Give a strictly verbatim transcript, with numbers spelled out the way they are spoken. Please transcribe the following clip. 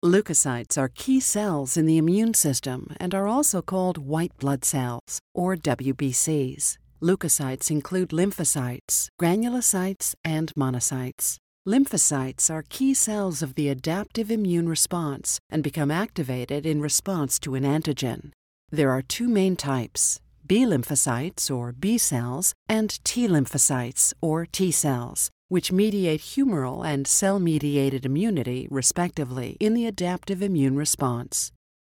Leukocytes are key cells in the immune system and are also called white blood cells, or W B Cs. Leukocytes include lymphocytes, granulocytes, and monocytes. Lymphocytes are key cells of the adaptive immune response and become activated in response to an antigen. There are two main types: B lymphocytes, or B cells, and T lymphocytes, or T cells, which mediate humoral and cell-mediated immunity, respectively, in the adaptive immune response.